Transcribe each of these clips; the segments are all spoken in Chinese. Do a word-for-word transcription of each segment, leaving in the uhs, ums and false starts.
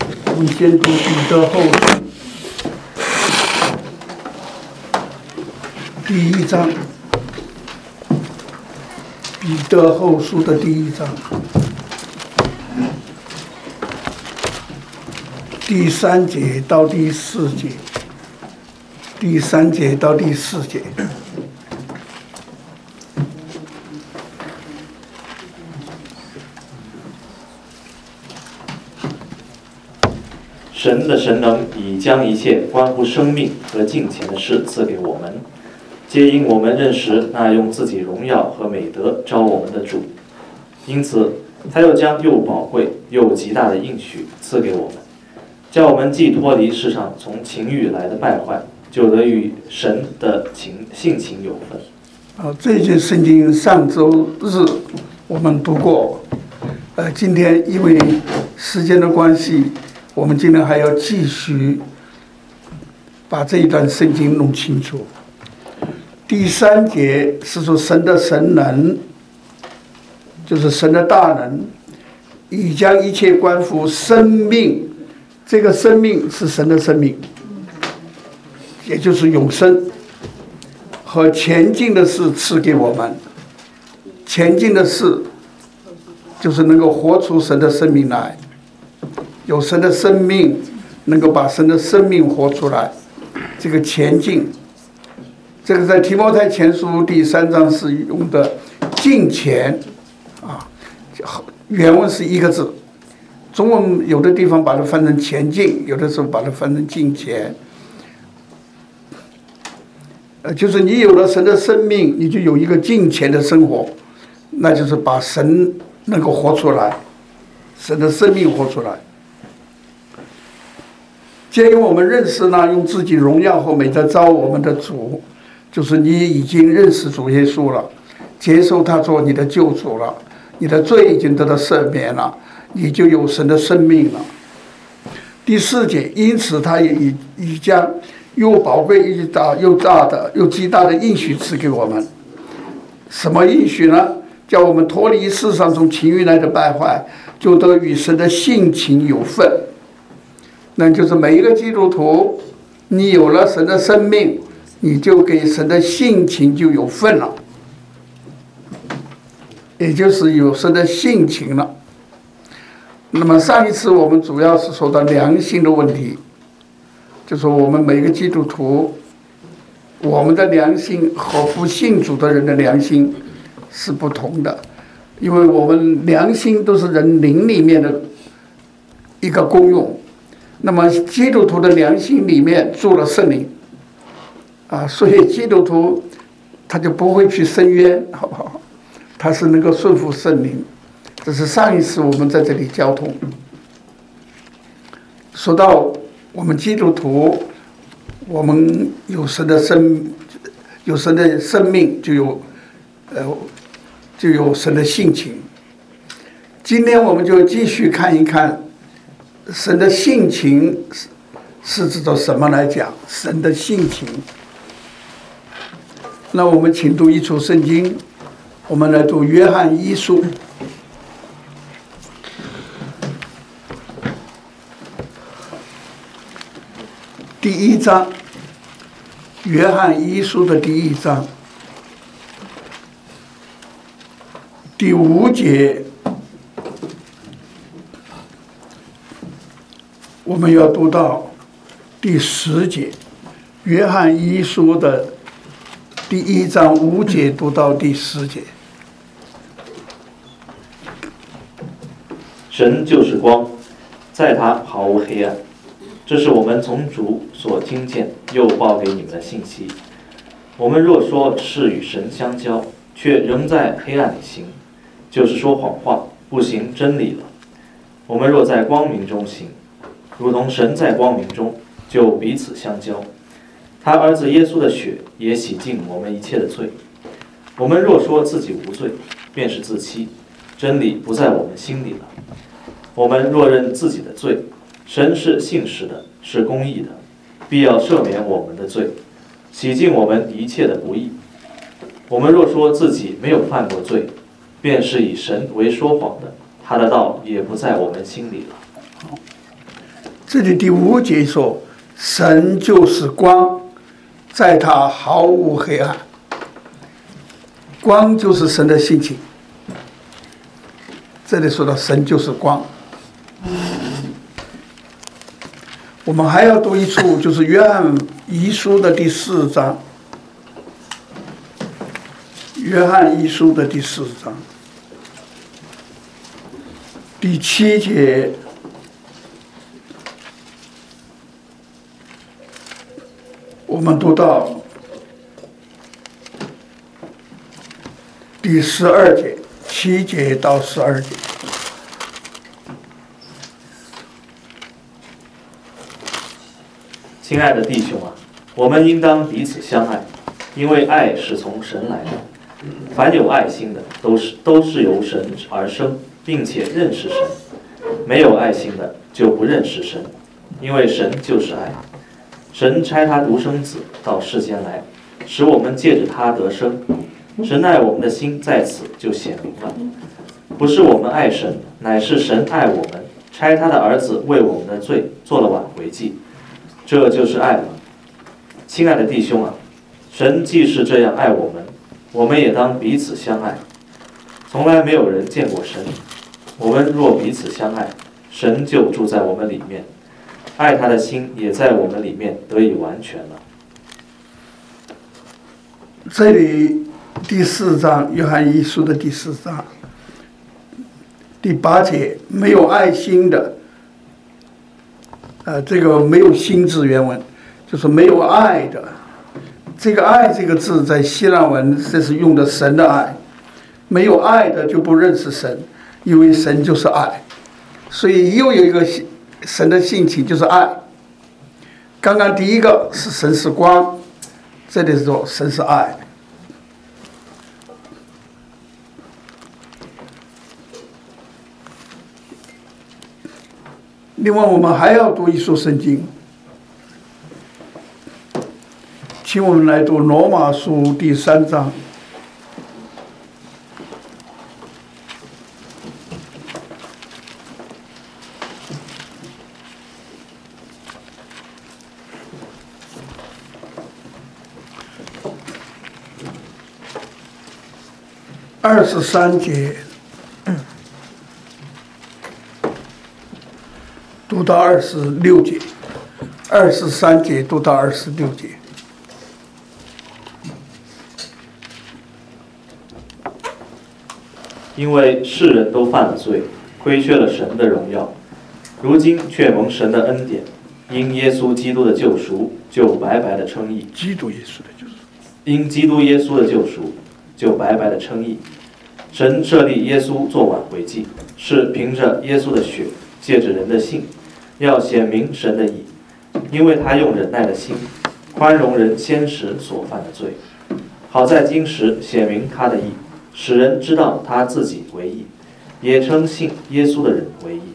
我们先读彼得后书第一章，彼得后书的第一章，第三节到第四节，第三节到第四节。 神的神能已将一切关乎生命和敬虔的事赐给我们，皆因我们认识那用自己荣耀和美德召我们的主，因此他又将又宝贵又极大的应许赐给我们，叫我们既脱离世上从情欲来的败坏，就得与神的情性情有分。 啊，这一节圣经上周日我们读过，呃，今天因为时间的关系，我们今天还要继续把这一段圣经弄清楚。第三节是说神的神能，就是神的大能，已将一切关乎生命，这个生命是神的生命，也就是永生和前进的事赐给我们。前进的事就是能够活出神的生命来，有神的生命，能够把神的生命活出来，这个前进，这个在提摩太前书第三章是用的敬虔啊，原文是一个字，中文有的地方把它翻成前进，有的时候把它翻成敬虔。呃，就是你有了神的生命，你就有一个敬虔的生活，那就是把神能够活出来，神的生命活出来。借由我们认识呢，用自己荣耀和美德召我们的主，就是你已经认识主耶稣了，接受他做你的救主了，你的罪已经得到赦免了，你就有神的生命了。第四节，因此他也已已将又宝贵又大又大的又极大的应许赐给我们。什么应许呢？叫我们脱离世上从情欲来的败坏，就得与神的性情有份。那就是每一个基督徒，你有了神的生命，你就给神的性情就有份了，也就是有神的性情了。那么上一次我们主要是说到良心的问题，就说我们每个基督徒，我们的良心和不信主的人的良心是不同的，因为我们良心都是人灵里面的一个功用。那么基督徒的良心里面住了圣灵啊，所以基督徒他就不会去申冤，好不好？他是能够顺服圣灵。这是上一次我们在这里交通说到，我们基督徒，我们有神的生，有神的生命，就有呃就有神的性情。今天我们就继续看一看神的性情是是指着什么来讲？神的性情。那我们请读一处圣经，我们来读约翰一书第一章，约翰一书的第一章第五节，我们要读到第十节。约翰一书的第一章五节读到第十节。 神就是光，在他毫无黑暗。这是我们从主所听见又报给你们的信息。我们若说是与神相交，却仍在黑暗里行，就是说谎话，不行真理了。我们若在光明中行，如同神在光明中，就彼此相交。他儿子耶稣的血也洗净我们一切的罪。我们若说自己无罪，便是自欺，真理不在我们心里了。我们若认自己的罪，神是信实的，是公义的，必要赦免我们的罪，洗净我们一切的不义。我们若说自己没有犯过罪，便是以神为说谎的，他的道也不在我们心里了。 这里第五节说，神就是光，在他毫无黑暗。光就是神的性情。这里说到神就是光。我们还要读一处，就是约翰一书的第四章。约翰一书的第四章第七节，我们读到第十二节，七节到十二节。 亲爱的弟兄啊，我们应当彼此相爱，因为爱是从神来的。凡有爱心的，都是都是由神而生，并且认识神；没有爱心的，就不认识神，因为神就是爱。神差他独生子到世间来，使我们借着他得生。神爱我们的心在此就显明了，不是我们爱神，乃是神爱我们，差他的儿子为我们的罪做了挽回祭，这就是爱了。亲爱的弟兄啊，神既是这样爱我们，我们也当彼此相爱。从来没有人见过神，我们若彼此相爱，神就住在我们里面，爱他的心也在我们里面得以完全了。 这里第四章，约翰一书的第四章第八节，没有爱心的，呃，这个没有心字原文，就是没有爱的。这个爱这个字在希腊文这是用的神的爱，没有爱的就不认识神，因为神就是爱，所以又有一个神的性情就是爱。刚刚第一个是神是光，这里说神是爱。另外我们还要读一书圣经，请我们来读罗马书第三章。二十三节读到二十六节，二十三节读到二十六节。 因为世人都犯了罪，亏缺了神的荣耀，如今却蒙神的恩典，因耶稣基督的救赎，就白白的称义。 基督耶稣的救赎， 因基督耶稣的救赎，就白白的称义。神设立耶稣做挽回祭，是凭着耶稣的血，借着人的信，要显明神的义，因为他用忍耐的心，宽容人先时所犯的罪，好在今时显明他的义，使人知道他自己为义，也称信耶稣的人为义。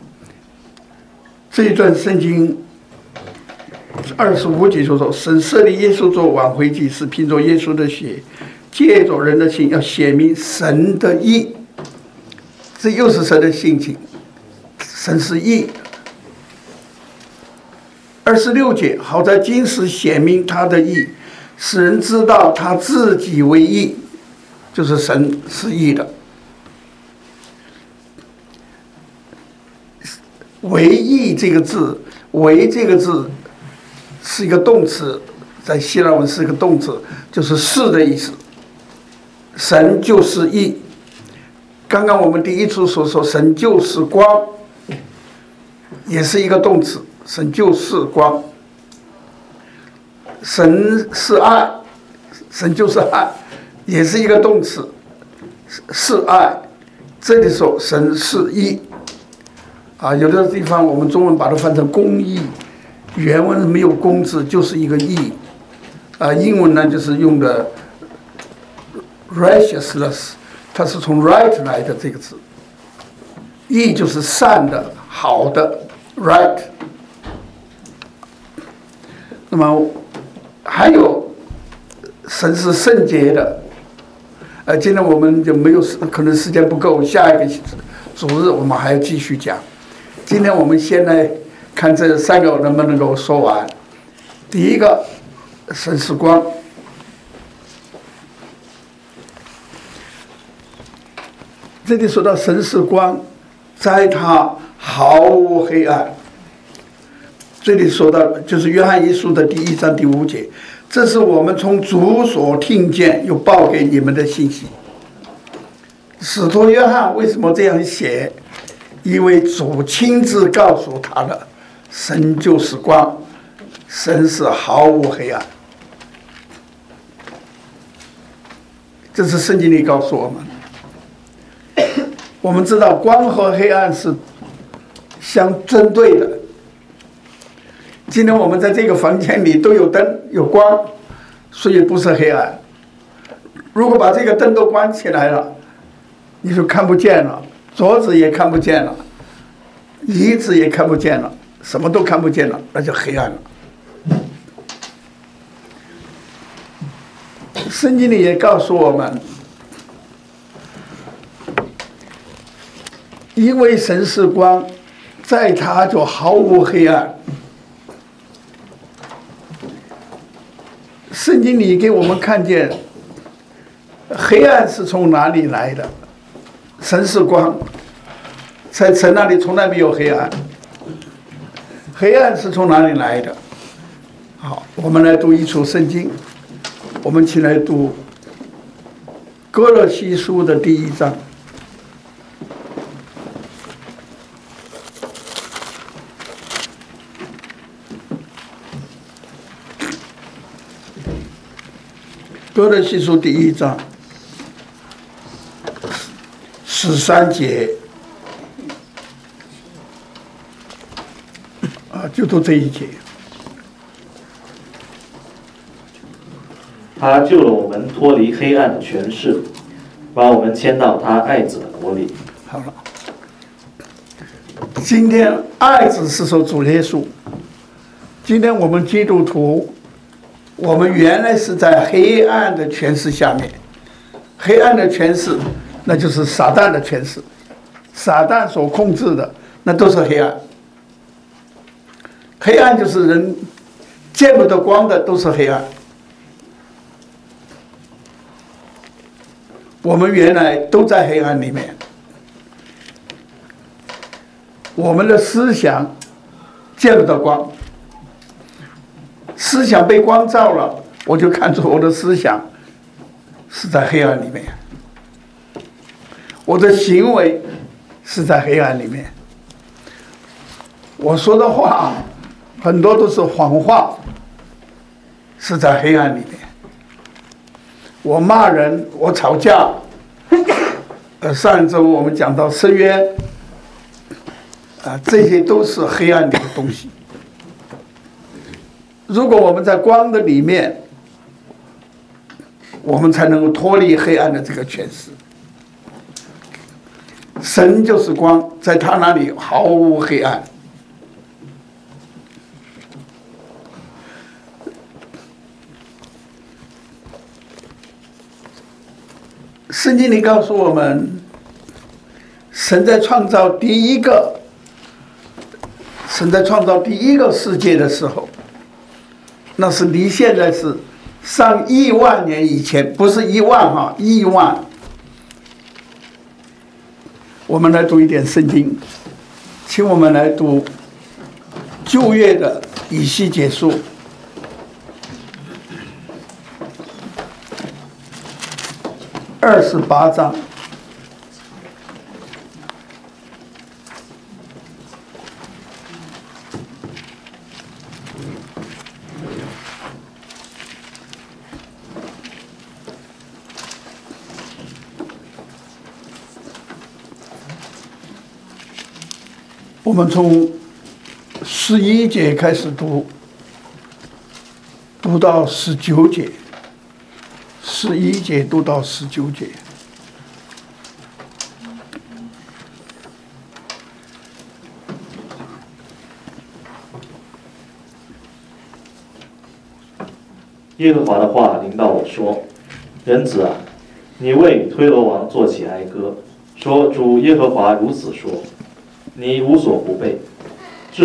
这一段圣经二十五节说说，神设立耶稣做挽回祭，是凭着耶稣的血，借着人的信，要显明神的义。这又是神的性情，神是义。二十六节，好在今时显明他的义，使人知道他自己为义，就是神是义的。为义这个字，为这个字是一个动词，在希腊文是一个动词，就是是的意思。神就是义。刚刚我们第一处所说神就是光，也是一个动词，神就是光。神是爱，神就是爱，也是一个动词，是爱。这里说神是义啊，有的地方我们中文把它翻成公义，原文没有公字，就是一个义啊。英文呢就是用的 righteousness， 它是从 right 来的这个字，义就是善的、好的 right。那么还有神是圣洁的，呃，今天我们就没有可能时间不够，下一个主日我们还要继续讲。今天我们先来看这三个能不能够说完。第一个，神是光。这里说到神是光，在他毫无黑暗。这里说到就是约翰一书的第一章第五节，这是我们从主所听见又报给你们的信息。使徒约翰为什么这样写？因为主亲自告诉他的，神就是光，神是毫无黑暗。这是圣经里告诉我们。我们知道光和黑暗是相针对的。今天我们在这个房间里都有灯有光，所以不是黑暗。如果把这个灯都关起来了，你就看不见了，桌子也看不见了，椅子也看不见了，什么都看不见了，那就黑暗了。圣经里也告诉我们，因为神是光，在他就毫无黑暗。圣经里给我们看见，黑暗是从哪里来的？神是光，在神那里从来没有黑暗。黑暗是从哪里来的？好，我们来读一处圣经，我们起来读歌罗西书的第一章。歌罗西书第一章十三节啊，就读这一节。 他救了我们脱离黑暗的权势，把我们迁到他爱子的国里。 好了，今天爱子是说主耶稣。今天我们基督徒，我们原来是在黑暗的权势下面，黑暗的权势，那就是撒旦的权势，撒旦所控制的，那都是黑暗。黑暗就是人见不得光的，都是黑暗。我们原来都在黑暗里面，我们的思想见不得光，思想被光照了，我就看出我的思想是在黑暗里面，我的行为是在黑暗里面，我说的话很多都是谎话，是在黑暗里面。我骂人，我吵架，呃，上一周我们讲到申冤，啊，这些都是黑暗里的东西。如果我们在光的里面，我们才能够脱离黑暗的这个权势。神就是光，在他那里毫无黑暗。圣经里告诉我们，神在创造第一个，神在创造第一个世界的时候，那是离现在是上亿万年以前，不是一万哈，亿万。我们来读一点圣经，请我们来读旧约的以西结书。二十八章，我们从十一节开始读，读到十九节。十一节读到十九节， 耶和华的话临到我说：“人子啊，你为推罗王作起哀歌，说主耶和华如此说：你无所不备，智慧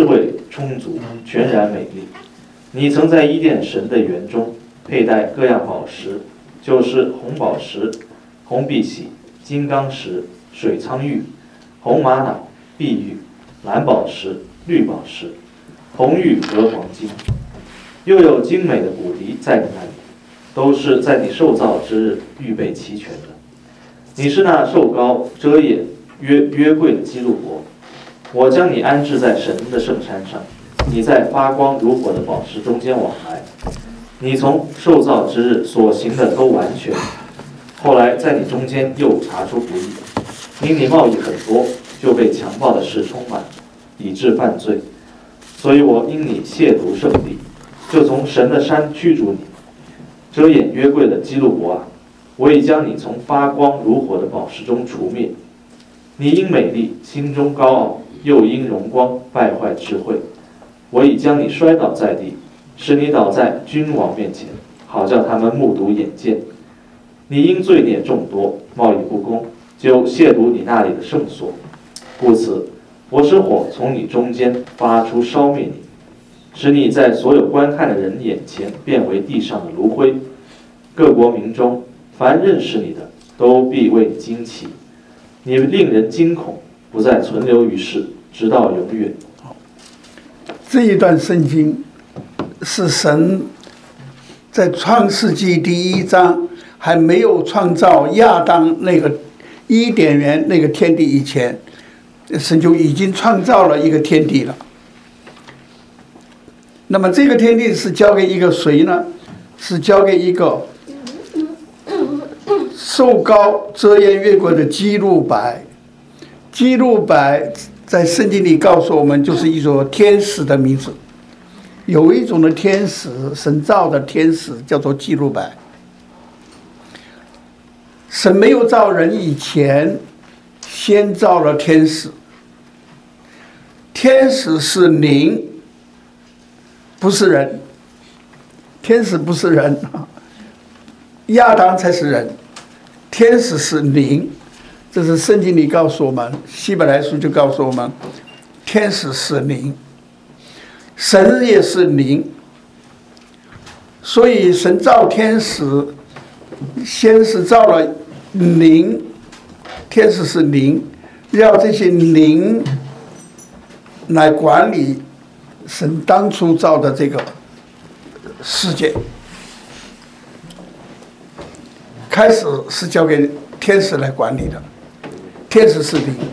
充足，全然美丽。你曾在伊甸神的园中佩戴各样宝石，就是红宝石、红碧玺、金刚石、水苍玉、红玛瑙、碧玉、蓝宝石、绿宝石、红玉和黄金，又有精美的骨笛在你那里，都是在你受造之日预备齐全的。你是那受膏遮掩约约柜的基路伯，我将你安置在神的圣山上，你在发光如火的宝石中间往来。你从受造之日所行的都完全，后来在你中间又查出不义，因你贸易很多，就被强暴的事充满，以致犯罪。所以我因你亵渎圣地，就从神的山驱逐你。遮掩约柜的基路伯啊，我已将你从发光如火的宝石中除灭。你因美丽心中高傲，又因荣光败坏智慧，我已将你摔倒在地，使你倒在君王面前，好叫他们目睹眼见。你因罪孽众多，贸易不公，就亵渎你那里的圣所，故此我使火从你中间发出，烧灭你，使你在所有观看的人眼前变为地上的炉灰。各国民中凡认识你的，都必为你惊奇，你令人惊恐，不再存留于世，直到永远。 这一段圣经是神在创世纪第一章还没有创造亚当那个伊甸园那个天地以前，神就已经创造了一个天地了。那么这个天地是交给一个谁呢？是交给一个受膏遮掩约柜的基路伯。基路伯在圣经里告诉我们，就是一种天使的名字。有一种的天使，神造的天使叫做基路伯。神没有造人以前，先造了天使。天使是灵，不是人。天使不是人，亚当才是人。天使是灵，这是圣经里告诉我们，希伯来书就告诉我们，天使是灵，神也是灵。所以神造天使，先是造了灵，天使是灵，要这些灵来管理神当初造的这个世界。开始是交给天使来管理的，天使是灵，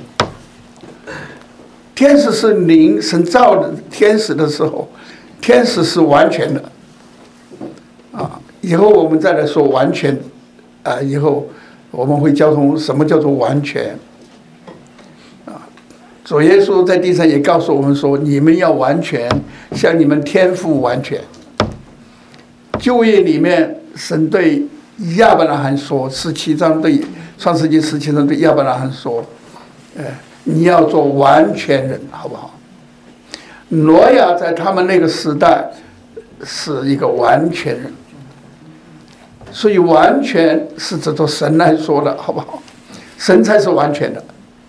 天使是灵。神造的天使的时候，天使是完全的啊。以后我们再来说完全啊，以后我们会交通什么叫做完全啊。主耶稣在地上也告诉我们说，你们要完全，像你们天父完全。旧约里面，神对亚伯拉罕说，十七章对创世纪十七章对亚伯拉罕说，哎，你要做完全人，好不好？挪亚在他们那个时代是一个完全人，所以完全是指着神来说的，好不好？神才是完全的。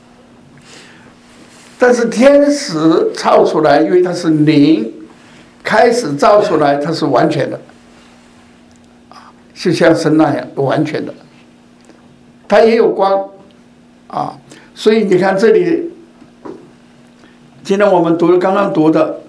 但是天使造出来，因为它是灵，开始造出来它是完全的。就像神那样完全的，它也有光啊，所以你看这里，今天我们读刚刚读的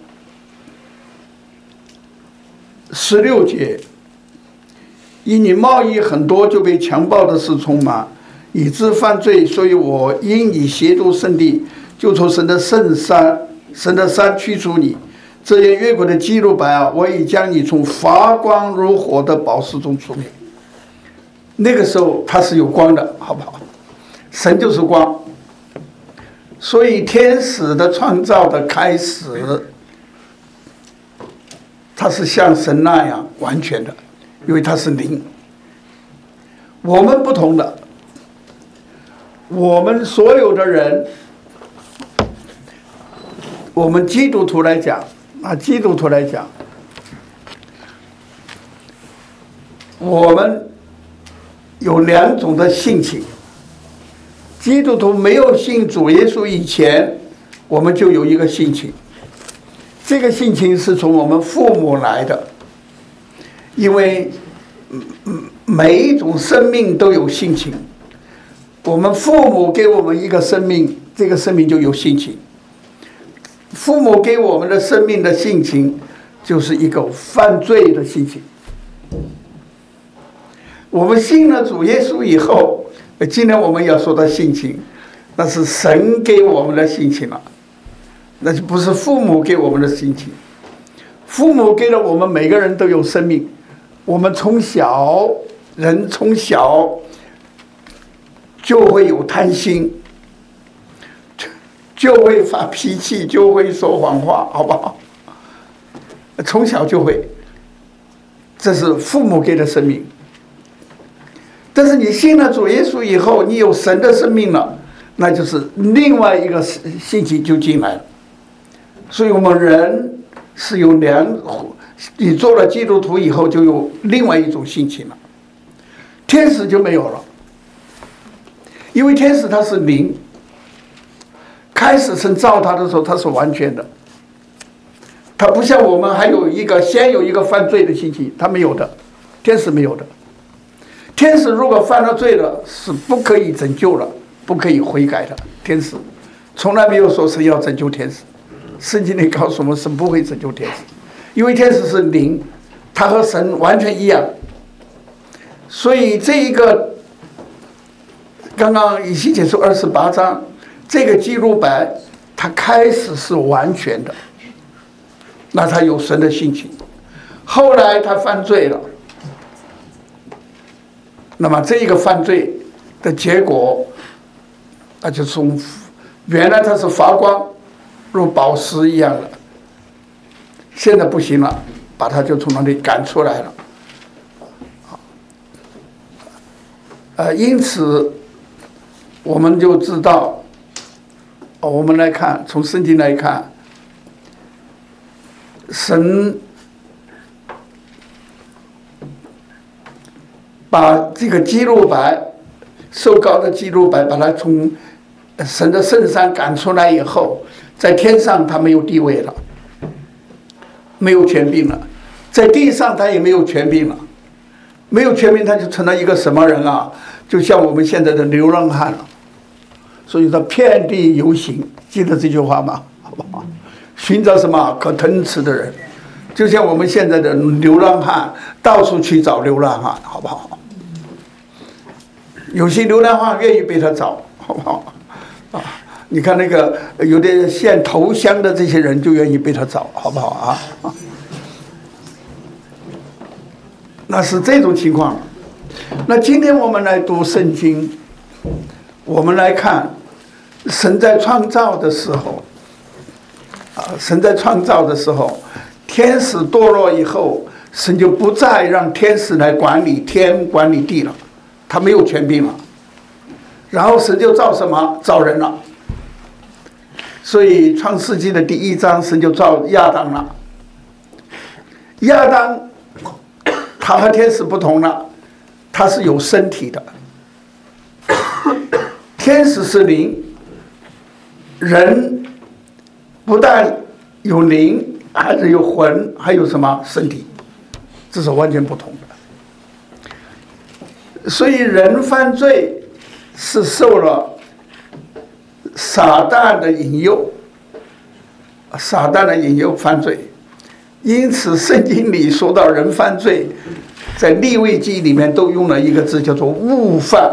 十六节，因你贸易很多，就被强暴的事充满，以致犯罪，所以我因你亵渎圣地，就从神的圣山、神的山驱逐你。这些约柜的基路伯啊，我已将你从发光如火的宝石中除灭。那个时候它是有光的，好不好？神就是光，所以天使的创造的开始，它是像神那样完全的，因为它是灵。我们不同的，我们所有的人，我们基督徒来讲。啊，基督徒来讲，我们有两种的性情。基督徒没有信主耶稣以前，我们就有一个性情。 这个性情是从我们父母来的，因为每一种生命都有性情。我们父母给我们一个生命，这个生命就有性情。父母给我们的生命的性情，就是一个犯罪的性情。我们信了主耶稣以后，今天我们要说的性情，那是神给我们的性情了，那就不是父母给我们的性情。父母给了我们每个人都有生命，我们从小人从小就会有贪心，就会发脾气，就会说谎话，好不好？从小就会，这是父母给的生命。但是你信了主耶稣以后，你有神的生命了，那就是另外一个性情就进来了。所以我们人是有两，你做了基督徒以后就有另外一种性情了，天使就没有了，因为天使他是灵，开始神造他的时候他是完全的，他不像我们还有一个先有一个犯罪的性情，他没有的，天使没有的。天使如果犯了罪了，是不可以拯救了，不可以悔改的。天使从来没有说神要拯救天使，圣经里告诉我们神不会拯救天使，因为天使是灵，他和神完全一样。所以这一个刚刚以西结书二十八章这个记录版，他开始是完全的，那他有神的性情，后来他犯罪了。那么这一个犯罪的结果，那就从原来它是发光如宝石一样的，现在不行了，把它就从那里赶出来了。呃，因此我们就知道，我们来看，从圣经来看，神把这个基路伯受膏的基路伯，把他从神的圣山赶出来以后，在天上他没有地位了，没有权柄了，在地上他也没有权柄了，没有权柄他就成了一个什么人啊？就像我们现在的流浪汉了。所以他遍地游行，记得这句话吗？好不好？寻找什么可吞吃的人，就像我们现在的流浪汉到处去找流浪汉，好不好？有些流浪汉愿意被他找，好不好？啊，你看那个有的献头香的这些人就愿意被他找，好不好啊？啊，那是这种情况。那今天我们来读圣经，我们来看神在创造的时候，啊，神在创造的时候，天使堕落以后，神就不再让天使来管理天管理地了，他没有权柄了。然后神就造什么？造人了。所以创世纪的第一章，神就造亚当了。亚当他和天使不同了，他是有身体的，天使是灵，人不但有灵，还是有魂，还有什么身体，这是完全不同的。所以人犯罪是受了撒旦的引诱，撒旦的引诱犯罪。因此圣经里说到人犯罪，在利未记里面都用了一个字叫做误犯，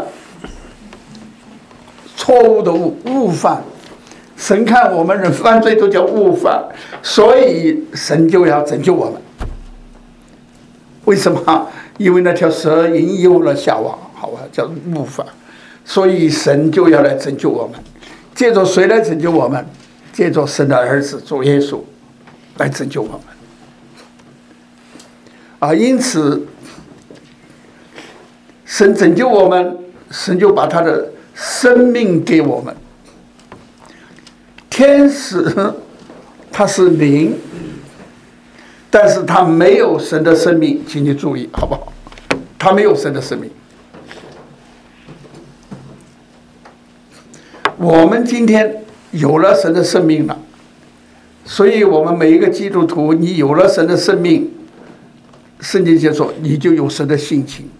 错误的误，误犯。神看我们人犯罪都叫误犯，所以神就要拯救我们。为什么？因为那条蛇引诱了夏娃，好吧，叫误犯，所以神就要来拯救我们。借着谁来拯救我们？借着神的儿子主耶稣来拯救我们。啊，因此神拯救我们，神就把他的生命给我们。天使他是灵，但是他没有神的生命，请你注意好不好？他没有神的生命。我们今天有了神的生命了， 所以我们每一个基督徒，你有了神的生命，圣经就说你就有神的性情。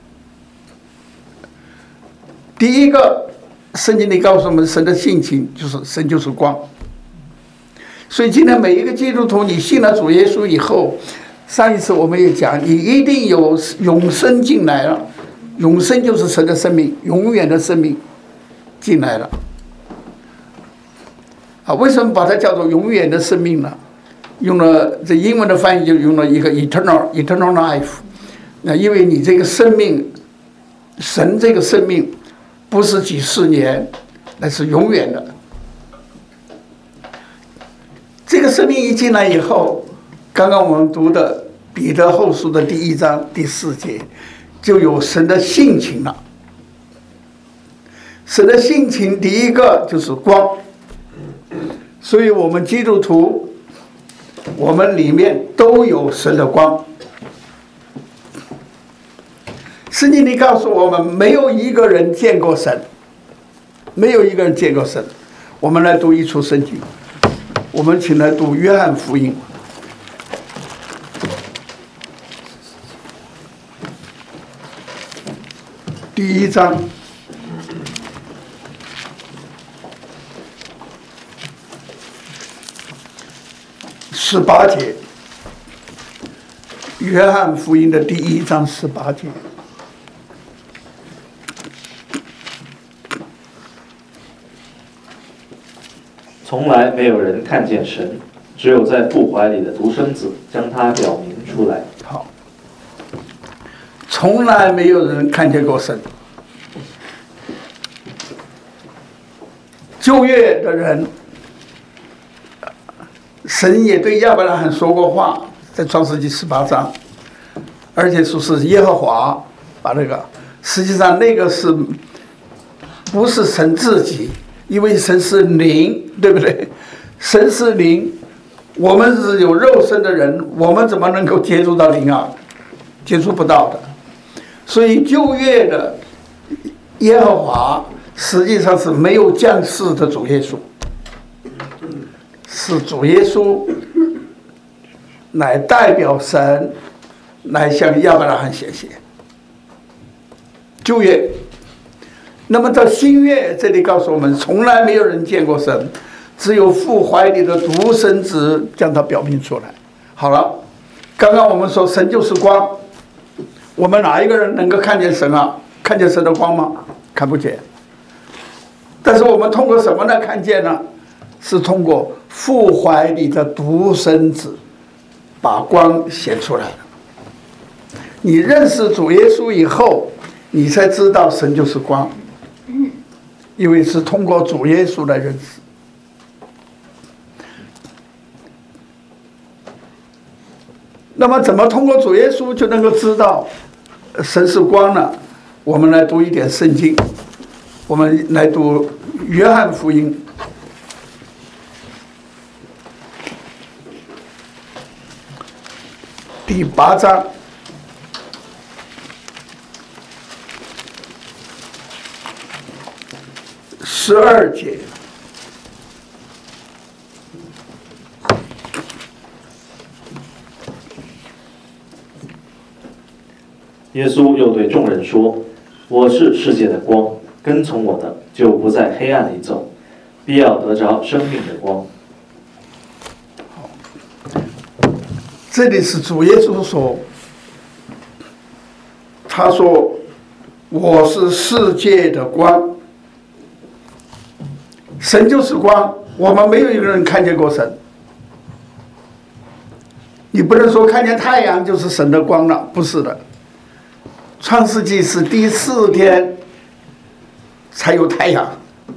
第一个，圣经里告诉我们，神的性情就是神就是光。所以今天每一个基督徒，你信了主耶稣以后，上一次我们也讲，你一定有永生进来了。永生就是神的生命，永远的生命进来了。啊，为什么把它叫做永远的生命呢？用了这英文的翻译就用了一个 eternal eternal life。那因为你这个生命，神这个生命不是几十年，那是永远的。这个生命一进来以后，刚刚我们读的彼得后书的第一章第四节，就有神的性情了。神的性情第一个就是光，所以我们基督徒，我们里面都有神的光。圣经里告诉我们，没有一个人见过神，没有一个人见过神。我们来读一处圣经，我们请来读约翰福音第一章十八节，约翰福音的第一章十八节。 从来没有人看见神，只有在父怀里的独生子将他表明出来。 好，从来没有人看见过神。旧约的人，神也对亚伯拉罕说过话，在创世纪十八章，而且说是耶和华把那个，实际上那个是不是神自己？因为神是灵，对不对？神是灵，我们是有肉身的人，我们怎么能够接触到灵啊？接触不到的。所以旧约的耶和华实际上是没有降世的主耶稣，是主耶稣乃代表神来向亚伯拉罕显现。旧约。那么到新约这里告诉我们，从来没有人见过神，只有父怀里的独生子将他表明出来。好了，刚刚我们说神就是光，我们哪一个人能够看见神啊？看见神的光吗？看不见。但是我们通过什么来看见呢？是通过父怀里的独生子把光显出来了。你认识主耶稣以后，你才知道神就是光，因为是通过主耶稣来认识。那么怎么通过主耶稣就能够知道神是光呢？我们来读一点圣经，我们来读约翰福音第八章十二节。 耶稣又对众人说：“我是世界的光，跟从我的，就不在黑暗里走，必要得着生命的光。” 这里是主耶稣说，他说：“我是世界的光。”神就是光，我们没有一个人看见过神。你不能说看见太阳就是神的光了，不是的。创世纪是第四天才有太阳，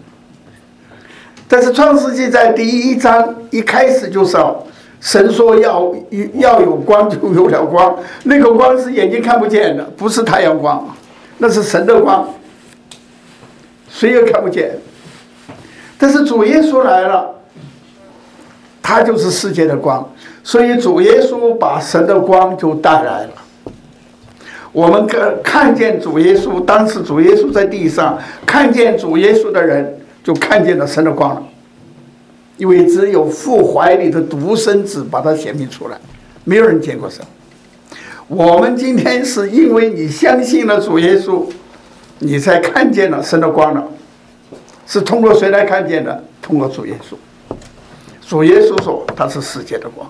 但是创世纪在第一章一开始就说，神说要要有光，就有了光。那个光是眼睛看不见的，不是太阳光，那是神的光，谁也看不见。但是主耶稣来了，他就是世界的光，所以主耶稣把神的光就带来了。我们看见主耶稣，当时主耶稣在地上，看见主耶稣的人就看见了神的光了， 因为只有父怀里的独生子把他显明出来，没有人见过神。我们今天是因为你相信了主耶稣，你才看见了神的光了。是通过谁来看见的？通过主耶稣。主耶稣说他是世界的光。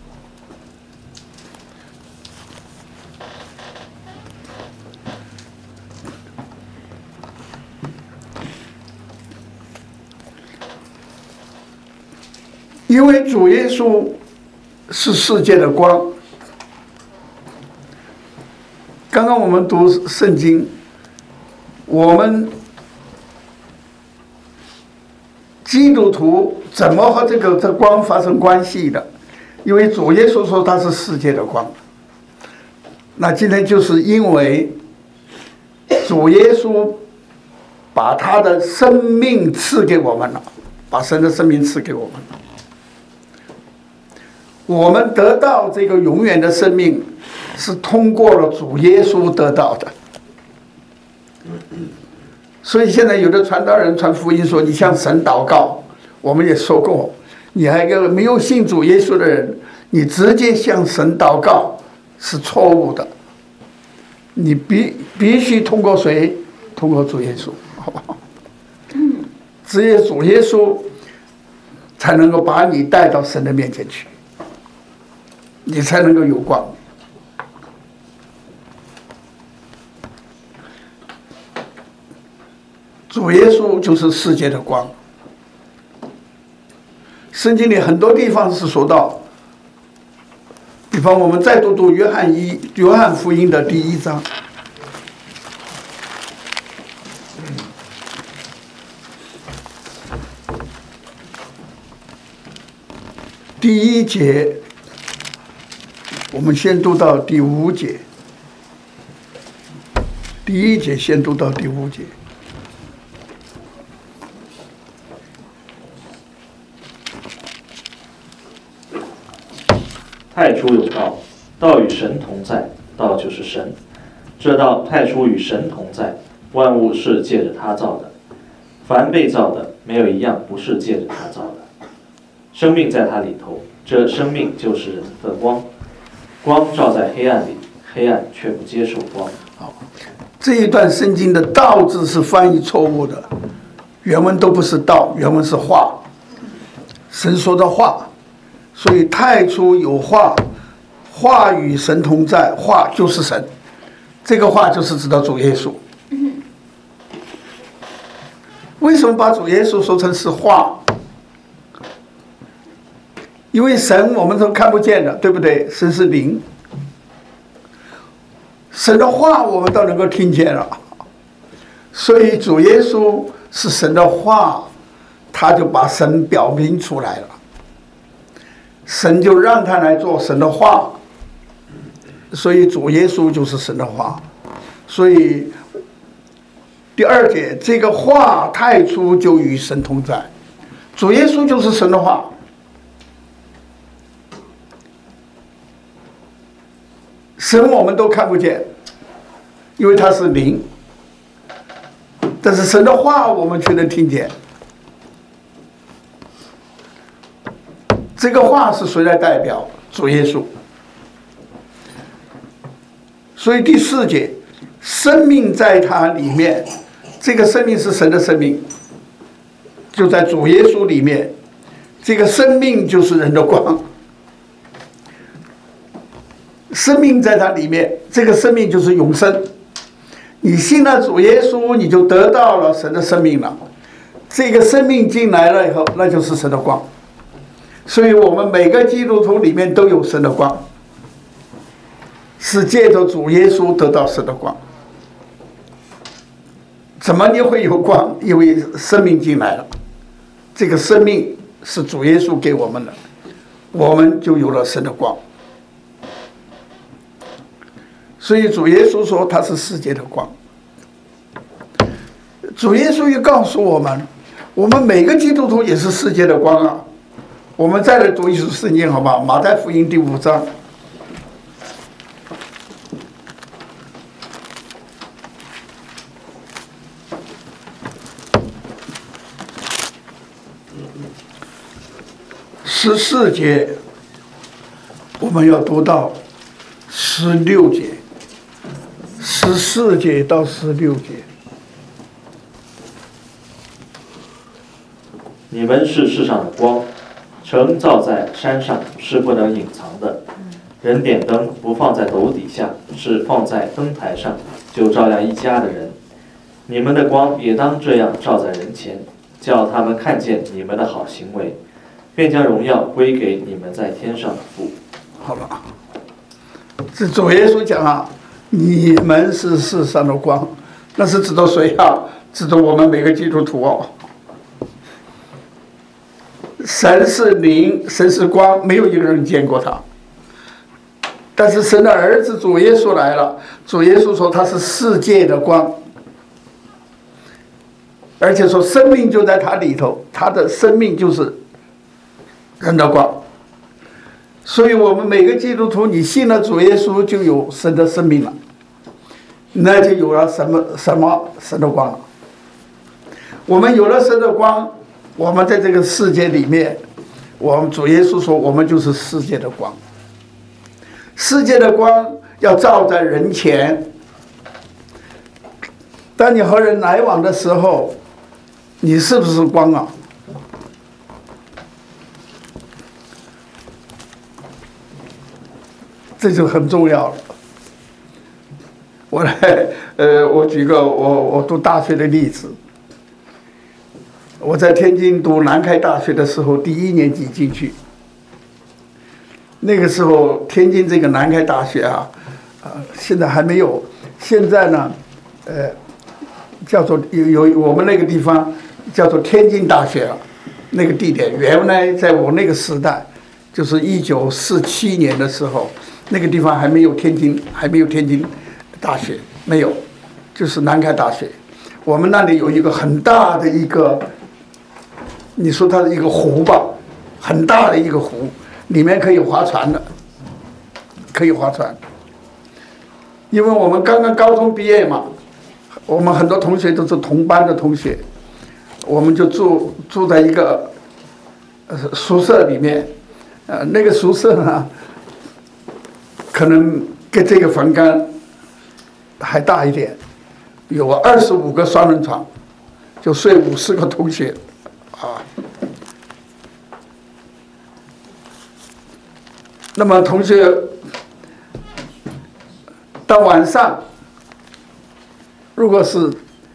因为主耶稣是世界的光。刚刚我们读圣经，我们基督徒怎么和这个这光发生关系的？因为主耶稣说他是世界的光。那今天就是因为主耶稣把他的生命赐给我们了，把神的生命赐给我们了。我们得到这个永远的生命，是通过了主耶稣得到的。所以现在有的传道人传福音说你向神祷告，我们也说过，你还有个没有信主耶稣的人，你直接向神祷告是错误的。你必必须通过谁？通过主耶稣，好不好？只有主耶稣才能够把你带到神的面前去，你才能够有光。主耶稣就是世界的光。圣经里很多地方是说到，比方我们再读读约翰一约翰福音的第一章，第一节，我们先读到第五节。第一节先读到第五节。 太初有道，道与神同在，道就是神。这道太初与神同在，万物是借着他造的，凡被造的，没有一样不是借着他造的。生命在他里头，这生命就是人的光。光照在黑暗里，黑暗却不接受光。 好，这一段圣经的道字是翻译错误的，原文都不是道，原文是话。神说的话。所以太初有话，话与神同在，话就是神，这个话就是指到主耶稣。为什么把主耶稣说成是话？因为神我们都看不见的，对不对？神是灵，神的话我们都能够听见了，所以主耶稣是神的话，他就把神表明出来了。神就让他来做神的话，所以主耶稣就是神的话。所以第二节，这个话太初就与神同在，主耶稣就是神的话。神我们都看不见，因为他是灵，但是神的话我们却能听见。这个话是谁来代表？主耶稣。所以第四节，生命在他里面，这个生命是神的生命，就在主耶稣里面。这个生命就是人的光，生命在他里面，这个生命就是永生。你信了主耶稣，你就得到了神的生命了。这个生命进来了以后，那就是神的光。所以我们每个基督徒里面都有神的光，是借着主耶稣得到神的光。怎么你会有光？因为生命进来了，这个生命是主耶稣给我们的，我们就有了神的光。所以主耶稣说他是世界的光。主耶稣又告诉我们，我们每个基督徒也是世界的光啊。我们再来读一次圣经好不好？马太福音第五章。 十四节，我们要读到十六节，十四节到十六节。 你们是世上的光，城照在山上是不能隐藏的。人点灯不放在斗底下，是放在灯台上，就照亮一家的人。你们的光也当这样照在人前，叫他们看见你们的好行为，便将荣耀归给你们在天上的父。 好了，这主耶稣讲啊，你们是世上的光，那是指的谁啊？指的我们每个基督徒哦。神是灵，神是光，没有一个人见过他。但是神的儿子主耶稣来了，主耶稣说他是世界的光，而且说生命就在他里头，他的生命就是人的光。所以我们每个基督徒，你信了主耶稣，就有神的生命了，那就有了什么什么神的光了。我们有了神的光，我们在这个世界里面，我们主耶稣说我们就是世界的光。世界的光要照在人前，当你和人来往的时候，你是不是光啊？这就很重要了。我来，呃，我举个我我读大学的例子。我在天津读南开大学的时候，第一年级进去。那个时候，天津这个南开大学啊，呃，现在还没有。现在呢，呃，叫做有有我们那个地方叫做天津大学啊，那个地点原来在我那个时代，就是一九四七年的时候，那个地方还没有天津，还没有天津大学，没有，就是南开大学。我们那里有一个很大的一个，你说它是一个湖吧，很大的一个湖。里面可以划船的，可以划船。因为我们刚刚高中毕业嘛，我们很多同学都是同班的同学，我们就住住在一个呃宿舍里面，呃，那个宿舍呢，可能跟这个房间还大一点，有二十五个双人床，就睡五十个同学，啊。那么同学到晚上，如果是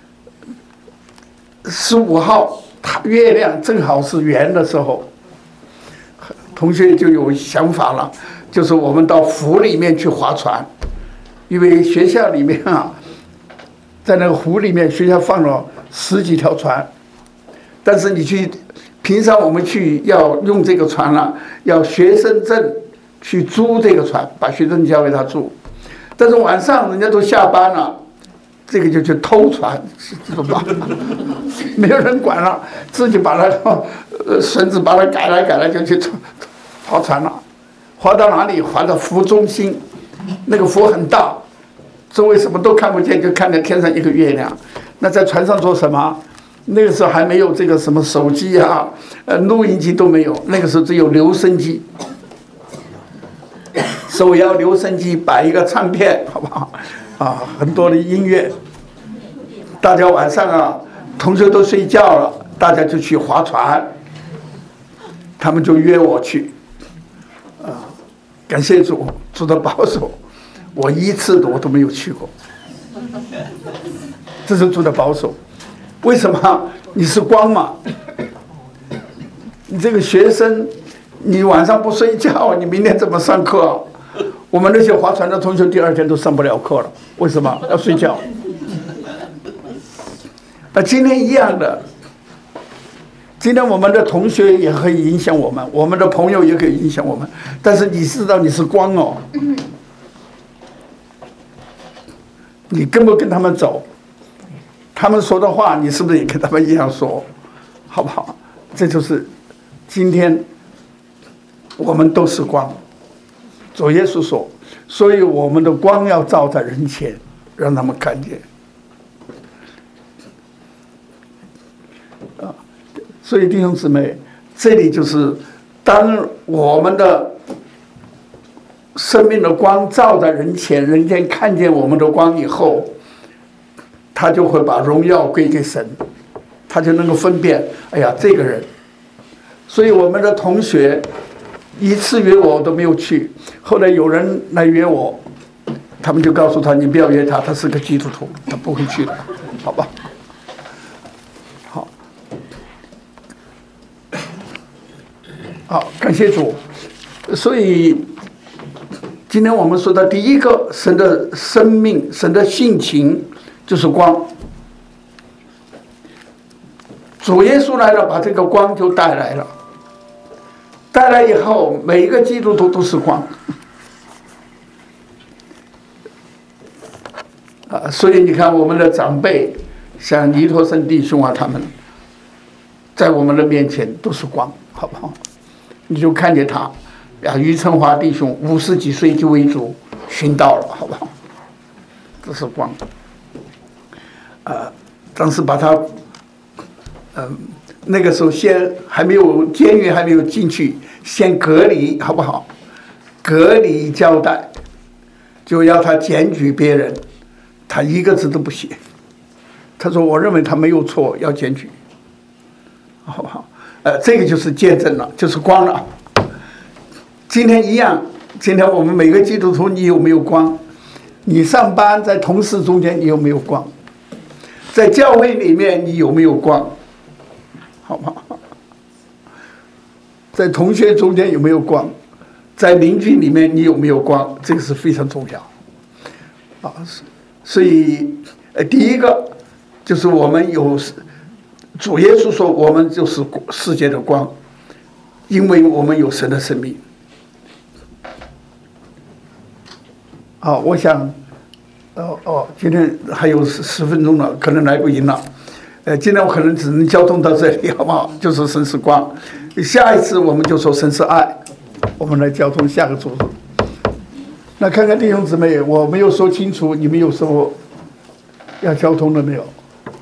十五号，月亮正好是圆的时候，同学就有想法了，就是我们到湖里面去划船，因为学校里面啊，在那个湖里面，学校放了十几条船，但是你去平常我们去要用这个船了，要学生证。去租这个船，把学生交给他租，但是晚上人家都下班了，这个就去偷船，知道吧？没有人管了，自己把它呃绳子把它改来改来就去划船了，划到哪里？划到湖中心，那个湖很大，周围什么都看不见，就看见天上一个月亮。那在船上做什么？那个时候还没有这个什么手机啊，呃，录音机都没有，那个时候只有留声机。手摇留声机摆一个唱片，好不好？啊，很多的音乐。大家晚上啊，同学都睡觉了，大家就去划船。他们就约我去，啊，感谢主，主的保守，我一次我都没有去过。这是主的保守。为什么？你是光嘛？你这个学生，你晚上不睡觉，你明天怎么上课啊？我们那些划船的同学第二天都上不了课了，为什么？要睡觉。那今天一样的，今天我们的同学也可以影响我们，我们的朋友也可以影响我们，但是你知道你是光哦，你跟不跟他们走，他们说的话，你是不是也跟他们一样说，好不好？这就是今天我们都是光。主耶稣说，所以我们的光要照在人前，让他们看见。啊，所以弟兄姊妹，这里就是当我们的生命的光照在人前，人间看见我们的光以后，他就会把荣耀归给神，他就能够分辨，哎呀，这个人。所以我们的同学一次约我都没有去，后来有人来约我，他们就告诉他，你不要约他，他是个基督徒，他不会去的，好吧？好，好，感谢主。所以今天我们说的第一个，神的生命，神的性情就是光。主耶稣来了，把这个光就带来了。带来以后，每一个基督徒都是光。啊，所以你看我们的长辈，像尼托生弟兄啊，他们在我们的面前都是光，好不好？你就看见他，呀，于成华弟兄五十几岁就为主殉道了，好不好？这是光。呃，当时把他，嗯、呃，那个时候先还没有监狱还没有进去，先隔离，好不好？隔离交代，就要他检举别人。他一个字都不写，他说：“我认为他没有错，要检举，好不好？”呃，这个就是见证了，就是光了。今天一样，今天我们每个基督徒，你有没有光？你上班在同事中间，你有没有光？在教会里面，你有没有光？好不好？在同学中间有没有光？在邻居里面，你有没有光？这个是非常重要。啊，所以，呃，第一个就是我们有主耶稣说，我们就是世界的光，因为我们有神的生命。好，我想，哦哦，今天还有十十分钟了，可能来不及了。呃，今天我可能只能交通到这里，好不好？就是神是光，下一次我们就说神是爱，我们来交通下个主题。那看看弟兄姊妹，我没有说清楚，你们有什么要交通的没有？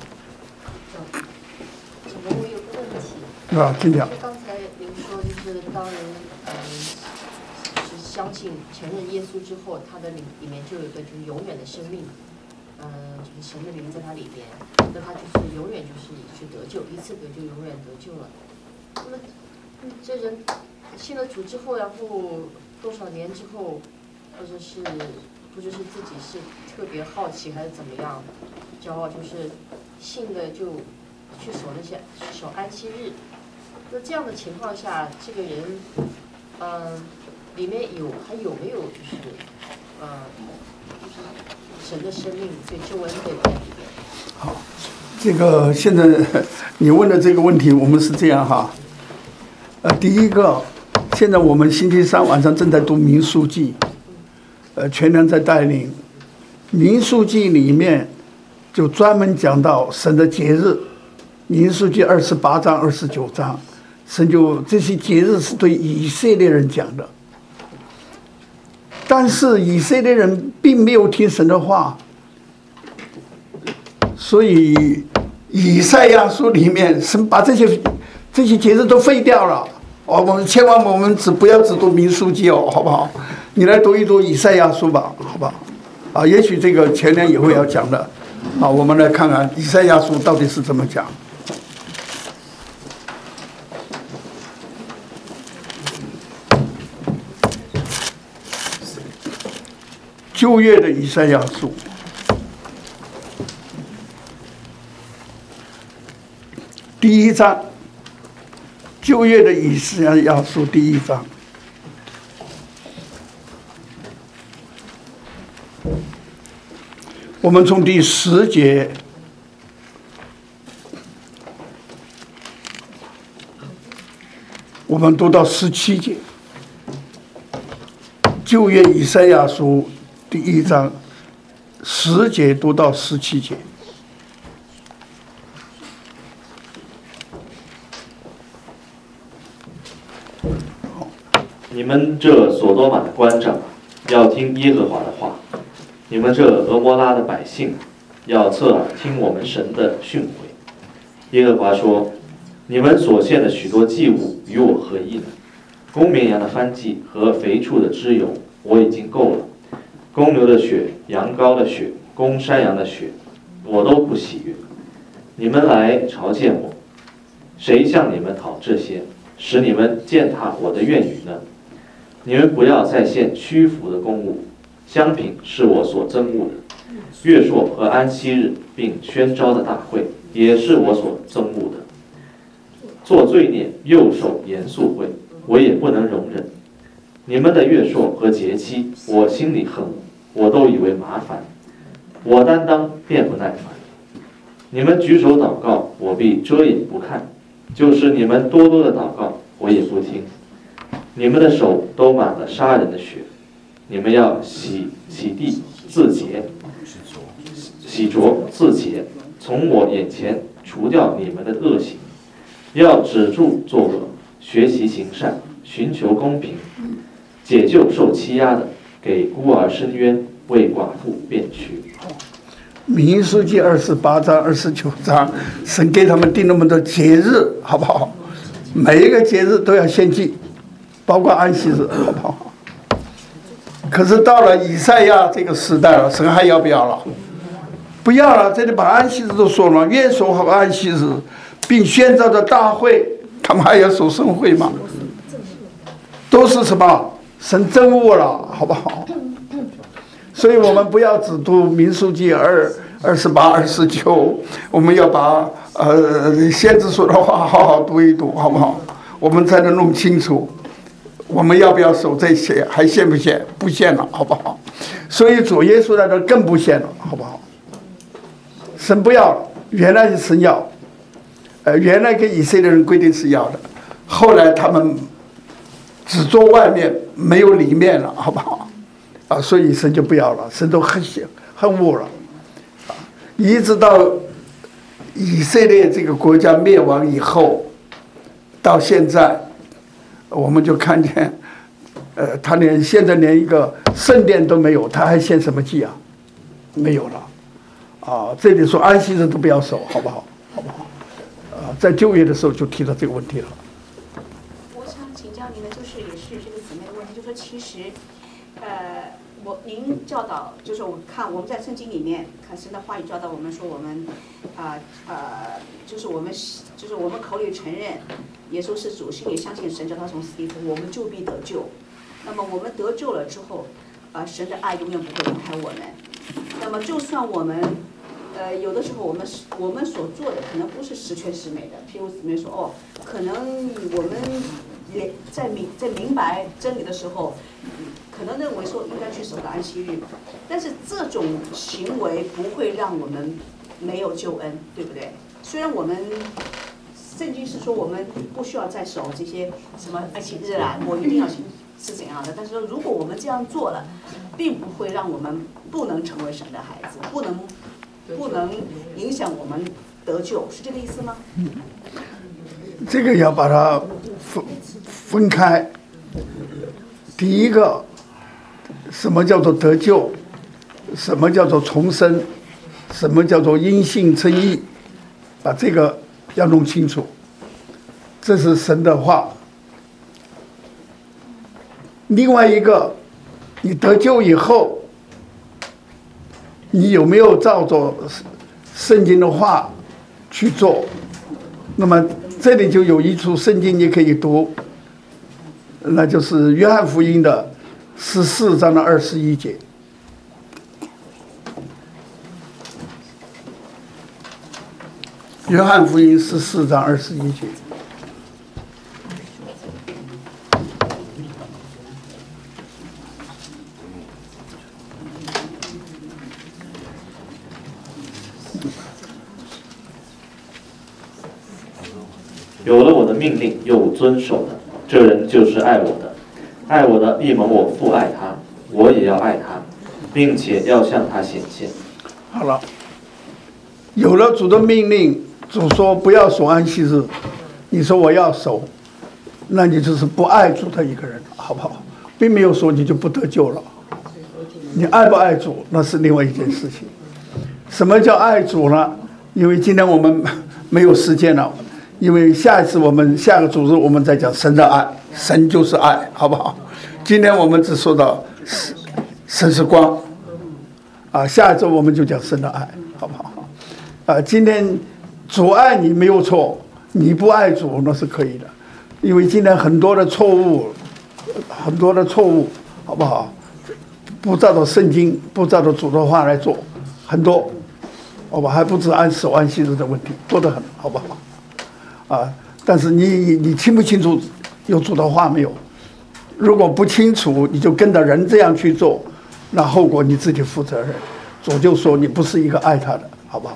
我有个问题。 啊，请讲。 刚才您说，就是当人嗯是相信承认耶稣之后，他的里里面就有一个就是永远的生命，嗯，就是神的灵在他里面，那他就是永远就是去得救，一次得救永远得救了。那么这人信了主之后，然后多少年之后？或者是不知是自己是特别好奇还是怎么样，骄傲就是信的就去守那些守安息日。那这样的情况下，这个人，嗯、呃，里面有还有没有就是，呃，就是神的生命对救恩在里面？ 好，这个现在你问的这个问题，我们是这样哈。呃，第一个，现在我们星期三晚上正在读民数记。呃，全能在带领，民数记里面就专门讲到神的节日，民数记二十八章、二十九章，神就这些节日是对以色列人讲的，但是以色列人并没有听神的话，所以以赛亚书里面神把这些这些节日都废掉了。哦，我们千万我们只不要只读民数记哦，好不好？你来读一读以赛亚书吧，好吧？啊，也许这个前年也会要讲的。啊，我们来看看以赛亚书到底是怎么讲。旧约的以赛亚书，第一章。旧约的以赛亚书第一章，我们从第十节我们读到十七节。旧约以赛亚书第一章十节读到十七节。 你们这所多玛的官长，要听耶和华的话；你们这俄摩拉的百姓，要侧耳听我们神的训诲。耶和华说：你们所献的许多祭物与我何异呢？ 公绵羊的番祭和肥畜的脂油我已经够了，公牛的血、羊羔的血、公山羊的血，我都不喜悦。你们来朝见我，谁向你们讨这些，使你们践踏我的愿语呢？你们不要再献屈服的公物，香品是我所憎恶的。月朔和安息日并宣召的大会，也是我所憎恶的。做罪孽又守严肃会，我也不能容忍。你们的月朔和节期，我心里恨恶，我都以为麻烦，我担当便不耐烦。你们举手祷告，我必遮掩不看；就是你们多多的祷告，我也不听。你们的手都满了杀人的血，你们要洗洗地自洁，洗濯自洁，从我眼前除掉你们的恶行。要止住作恶，学习行善，寻求公平，解救受欺压的，给孤儿伸冤，为寡妇辩屈。 民数记二十八章、二十九章，神给他们定那么多节日，好不好？每一个节日都要献祭，包括安息日，好不好？可是到了以赛亚这个时代了，神还要不要了？不要了，这里把安息日都说了，月朔和安息日，并宣召的大会，他们还要守圣会吗？都是什么？神憎恶了，好不好？所以我们不要只读民数记二二十八、二十九，我们要把呃先知说的话好好读一读，好不好？我们才能弄清楚，我们要不要守这些，还限不限？不限了，好不好？所以主耶稣来的更不限了，好不好？神不要了，原来是神要，呃，原来给以色列人规定是要的，后来他们只做外面，没有里面了，好不好？啊，所以神就不要了，神都恨恨恶了，啊，一直到以色列这个国家灭亡以后，到现在，我们就看见，呃，他连现在连一个圣殿都没有，他还献什么祭啊？没有了，啊，这里说安息日都不要守，好不好？好不好？啊，在就业的时候就提到这个问题了。 我想请教您的就是也是这个姊妹的问题，就是说其实，呃。我您教导就是我看我们在圣经里面看神的话语教导我们说我们啊 呃, 呃就是我们就是我们口里承认耶稣是主，心里相信神叫他从死里复活，我们就必得救。那么我们得救了之后，啊、呃、神的爱永远不会离开我们。那么就算我们呃有的时候我们我们所做的可能不是十全十美的，譬如姊妹说哦，可能我们也在明在明白真理的时候。可能认为说应该去守个安息日，但是这种行为不会让我们没有救恩，对不对？虽然我们圣经是说我们不需要再守这些什么安息日啦，我一定要是怎样的，但是说如果我们这样做了，并不会让我们不能成为神的孩子，不能不能影响我们得救，是这个意思吗？ 嗯，这个要把它分分开。第一个，什么叫做得救？什么叫做重生？什么叫做因信称义？把这个要弄清楚。这是神的话。另外一个，你得救以后，你有没有照着圣经的话去做？那么这里就有一处圣经你可以读。那就是约翰福音的十四章的二十一节。约翰福音十四章二十一节。 有了我的命令又遵守的，这人就是爱我的，爱我的必蒙我父爱他，我也要爱他，并且要向他显现。 好了，有了主的命令，主说不要守安息日，你说我要守，那你就是不爱主的一个人，好不好？并没有说你就不得救了。你爱不爱主，那是另外一件事情。什么叫爱主呢？因为今天我们没有时间了， 因为下一次我们下个主日我们再讲神的爱，神就是爱，好不好？今天我们只说到神是光，啊，下一周我们就讲神的爱，好不好？啊，今天主爱你没有错，你不爱主那是可以的，因为今天很多的错误，很多的错误，好不好？不照着圣经，不照着主的话来做，很多，好吧？还不止按手按息日的问题，多得很，好不好？啊，但是你你你清不清楚有主的话没有？如果不清楚，你就跟着人这样去做，那后果你自己负责任。主就说你不是一个爱他的，好不好？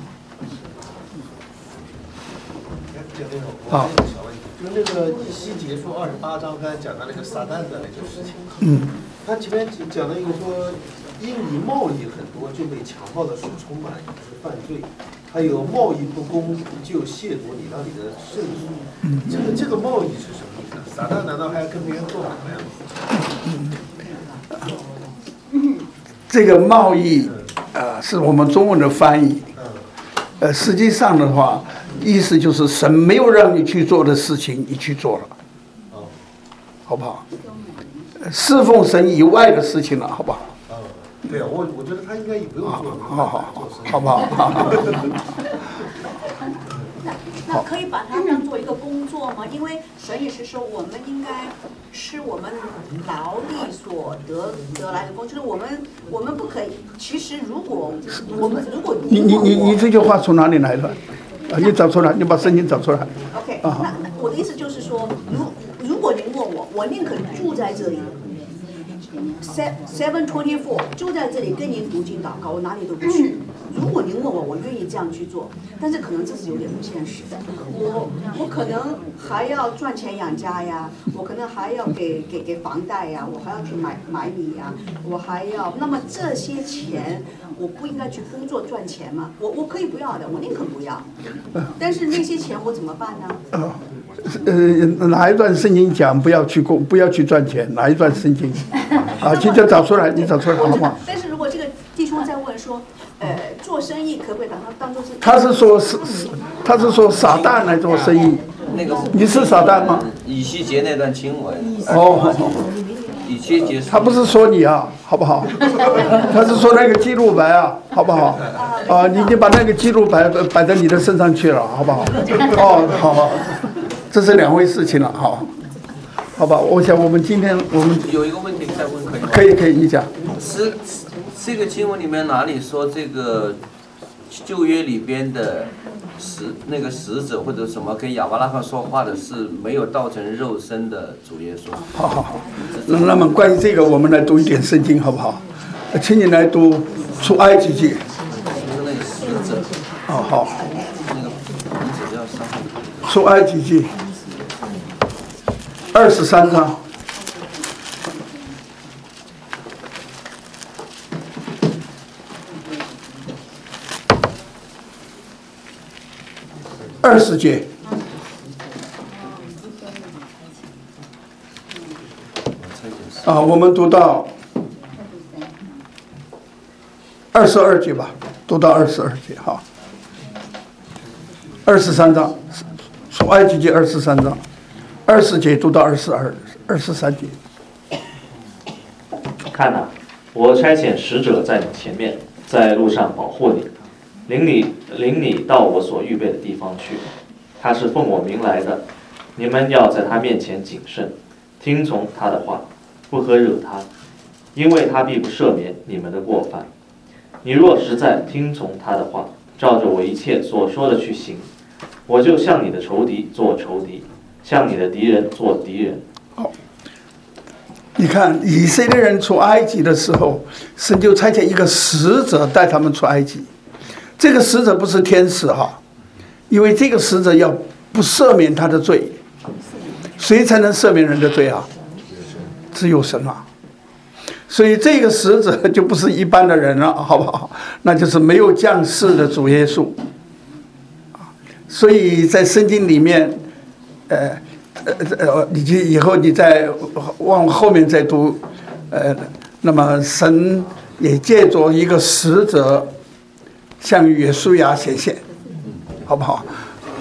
好，就那个以西结书二十八章，刚才讲到那个撒旦的那个事情。 嗯。 他前面讲了一个说，因你贸易很多，就被强暴的手充满，是犯罪；还有贸易不公，就亵渎你那里的圣俗。嗯。这个这个贸易是什么意思？撒旦难道还要跟别人做买卖吗？ 这个贸易，呃，是我们中文的翻译。呃，实际上的话，意思就是神没有让你去做的事情，你去做了，好不好？侍奉神以外的事情了，好不好？ 对啊，我我觉得他应该也不用做， 好好好，好不好？ 那可以把它当做一个工作吗？因为神也是说，我们应该吃我们劳力所得得来的工，就是我们我们不可以。其实如果我们如果你你你你这句话从哪里来的？啊，你找出来，你把圣经找出来。 OK，那我的意思就是说，如如果您问我，我宁可住在这里。Seven twenty four 就在这里跟您读经祷告，我哪里都不去。如果您问我，我愿意这样去做，但是可能这是有点不现实的。我我可能还要赚钱养家呀，我可能还要给给给房贷呀，我还要去买买米呀，我还要。那么这些钱，我不应该去工作赚钱吗？我我可以不要的，我宁可不要。但是那些钱我怎么办呢？ 呃，哪一段圣经讲不要去工，不要去赚钱？哪一段圣经？啊，你就找出来，你找出来好不好？ 但是如果这个弟兄在问说，呃，做生意可不可以把它当做是？ 他是说是，他是说撒旦来做生意。 那个你是撒旦吗？ 以西结那段经文。 哦。 以西结。 他不是说你啊，好不好？他是说那个记录牌啊，好不好？啊，你就把那个记录牌摆在你的身上去了，好不好？哦，好好，这是两回事情了，好。好吧，我想我们今天我们有一个问题再问可以吗？ 可以可以，你讲。 是这个经文里面哪里说这个旧约里边的使那个使者或者什么跟亚伯拉罕说话的是没有道成肉身的主耶稣？ 好好好，那那么关于这个，我们来读一点圣经好不好？请你来读出埃及记。 就是那个使者。 哦好。 那个名字叫啥？ 出埃及记。二十三章，二十节，啊，我们读到二十二节吧，读到二十二节哈，二十三章，出埃及记二十三章。二十节读到二十二、二十三节。 看哪、啊，我差遣使者在你前面，在路上保护你，领你领你到我所预备的地方去。他是奉我名来的，你们要在他面前谨慎，听从他的话，不可惹他，因为他必不赦免你们的过犯。你若实在听从他的话，照着我一切所说的去行，我就向你的仇敌做仇敌，向你的敌人做敌人。 好，你看以色列人出埃及的时候，神就差遣一个使者带他们出埃及。这个使者不是天使哈，因为这个使者要不赦免他的罪，谁才能赦免人的罪啊？只有神啊。所以这个使者就不是一般的人了，好不好？那就是没有降世的主耶稣。所以在圣经里面，呃呃呃，你就以后你再往后面再读，呃，那么神也借着一个使者向约书亚显现，好不好？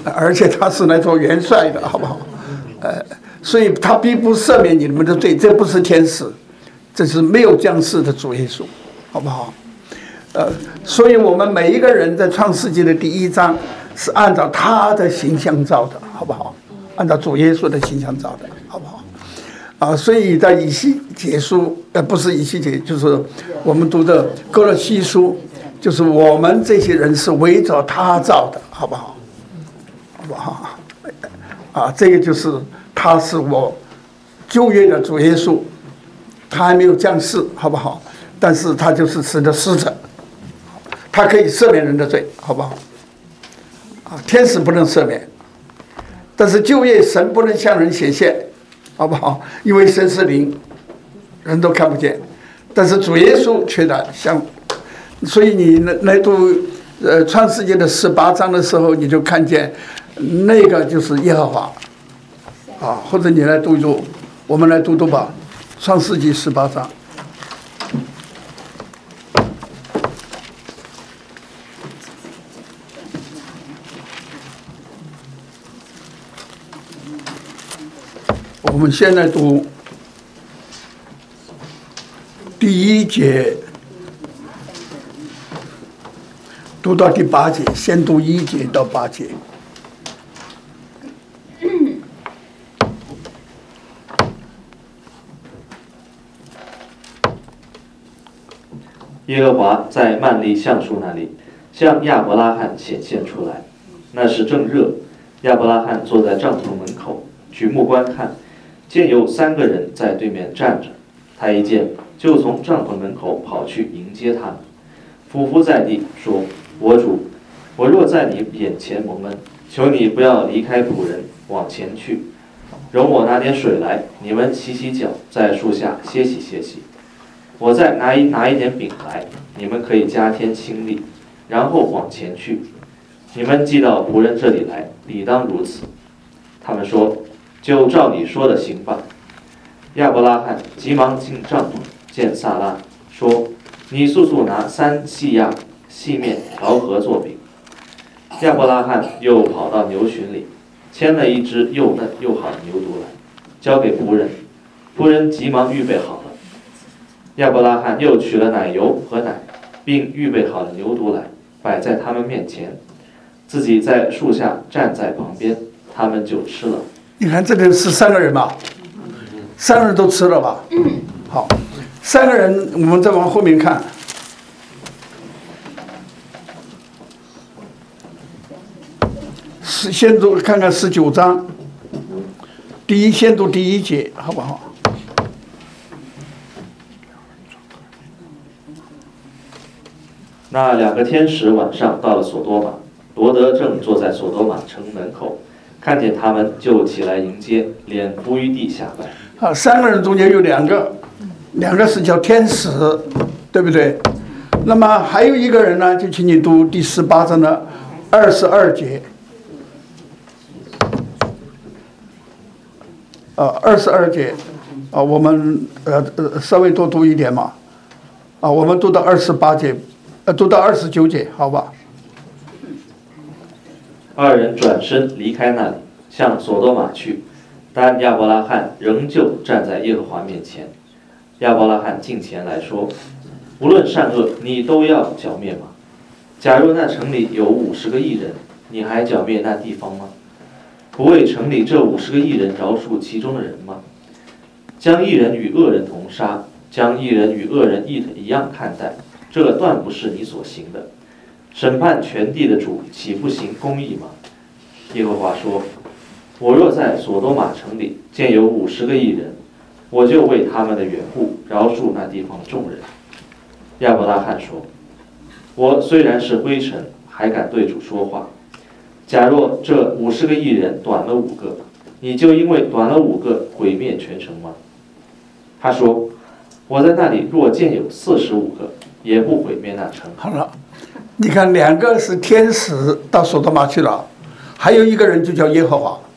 而且他是来做元帅的，好不好？呃，所以他并不赦免你们的罪，这不是天使，这是没有降世的主耶稣，好不好？呃，所以我们每一个人在创世纪的第一章是按照他的形象造的，好不好？按照主耶稣的形象造的，好不好？啊，所以在以西结书，呃，不是以西结，就是我们读的哥罗西书，就是我们这些人是围着他造的，好不好？好不好？啊，这个就是他是我旧约的主耶稣，他还没有降世，好不好？但是他就是神的使者，他可以赦免人的罪，好不好？啊，天使不能赦免，但是旧约神不能向人显现，好不好？因为神是灵，人都看不见，但是主耶稣却的像，所以你来读呃创世纪的十八章的时候，你就看见那个就是耶和华，啊，或者你来读一读，我们来读读吧，创世纪十八章。我们现在读第一节，读到第八节，先读一节到八节。 耶和华在曼利橡树那里向亚伯拉罕显现出来，那时正热，亚伯拉罕坐在帐篷门口，举目观看，见有三个人在对面站着，他一见就从帐篷门口跑去迎接他们，俯伏在地说：“我主，我若在你眼前蒙恩，求你不要离开仆人，往前去，容我拿点水来，你们洗洗脚，在树下歇息歇息。我再拿一拿一点饼来，你们可以加添轻力，然后往前去。你们寄到仆人这里来，理当如此。”他们说：“就照你说的行吧。”亚伯拉罕急忙进帐篷，见撒拉，说：“你速速拿三细亚细面调和做饼。”亚伯拉罕又跑到牛群里，牵了一只又嫩又好的牛犊来，交给仆人。仆人急忙预备好了。亚伯拉罕又取了奶油和奶，并预备好了牛犊来，摆在他们面前，自己在树下站在旁边，他们就吃了。 你看这个是三个人吧？三个人都吃了吧？好，三个人，我们再往后面看。先读看看十九章，第一先读第一节，好不好？ 那两个天使晚上到了索多玛，罗德正坐在索多玛城门口，看见他们就起来迎接，脸伏于地下拜。 啊，三个人中间有两个，两个是叫天使，对不对？那么还有一个人呢，就请你读第十八章的二十二节。呃，二十二节，啊，我们呃呃稍微多读一点嘛，啊，我们读到二十八节，呃，读到二十九节，好吧？ 二人转身离开那里，向索多玛去，但亚伯拉罕仍旧站在耶和华面前。亚伯拉罕近前来说：“无论善恶，你都要剿灭吗？假如那城里有五十个义人，你还剿灭那地方吗？不为城里这五十个义人饶恕其中的人吗？将义人与恶人同杀，将义人与恶人一一样看待，这断不是你所行的。审判全地的主岂不行公义吗？”耶和华说：“我若在索多玛城里见有五十个义人，我就为他们的缘故饶恕那地方的众人。”亚伯拉罕说：“我虽然是灰尘，还敢对主说话。假若这五十个义人短了五个，你就因为短了五个毁灭全城吗？”他说：“我在那里若见有四十五个，也不毁灭那城。” 好了，你看两个是天使到索多玛去了，还有一个人就叫耶和华。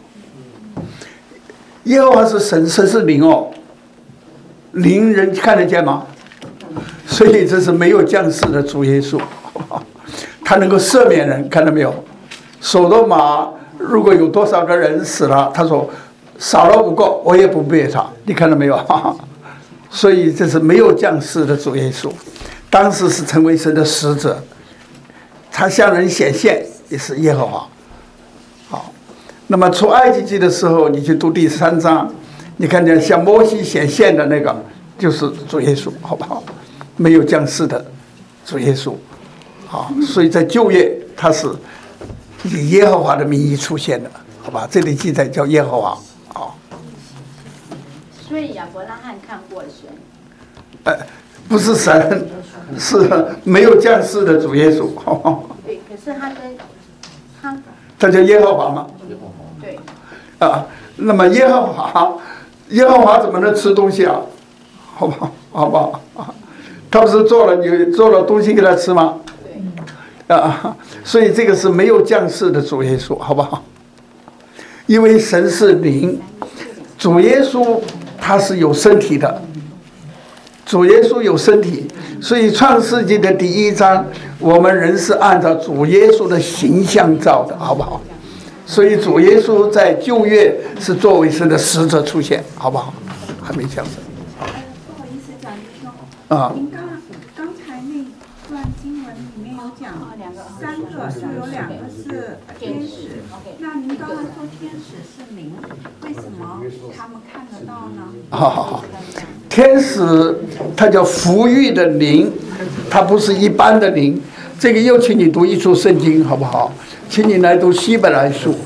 耶和华是神，神是灵哦，灵人看得见吗？所以这是没有降世的主耶稣，他能够赦免人，看到没有？索多玛如果有多少个人死了，他说少了五个，我也不灭他。你看到没有？所以这是没有降世的主耶稣，当时是成为神的使者，他向人显现也是耶和华。好，那么出埃及记的时候，你去读第三章，你看见向摩西显现的那个就是主耶稣，好不好？没有降世的主耶稣。好，所以在旧约他是以耶和华的名义出现的，好吧？这里记载叫耶和华。好， 所以亚伯拉罕看过神。 呃，不是神，是没有降世的主耶稣，好不好？ 对，可是他跟他他叫耶和华吗？ 对啊，那么耶和华，耶和华怎么能吃东西啊？好不好？好不好？啊，他不是做了你做了东西给他吃吗？啊，所以这个是没有降世的主耶稣，好不好？因为神是灵，主耶稣他是有身体的，主耶稣有身体，所以创世纪的第一章，我们人是按照主耶稣的形象造的，好不好？所以主耶稣在旧约是作为神的使者出现，好不好？还没降世。 不好意思，讲师兄， 啊， 您刚刚才那段经文里面有讲三个，就有两个是天使。那您刚才说天使是灵，为什么他们看得到呢？ 好好好，天使它叫福育的灵，它不是一般的灵。这个又请你读一处圣经，好不好？请你来读希伯来书，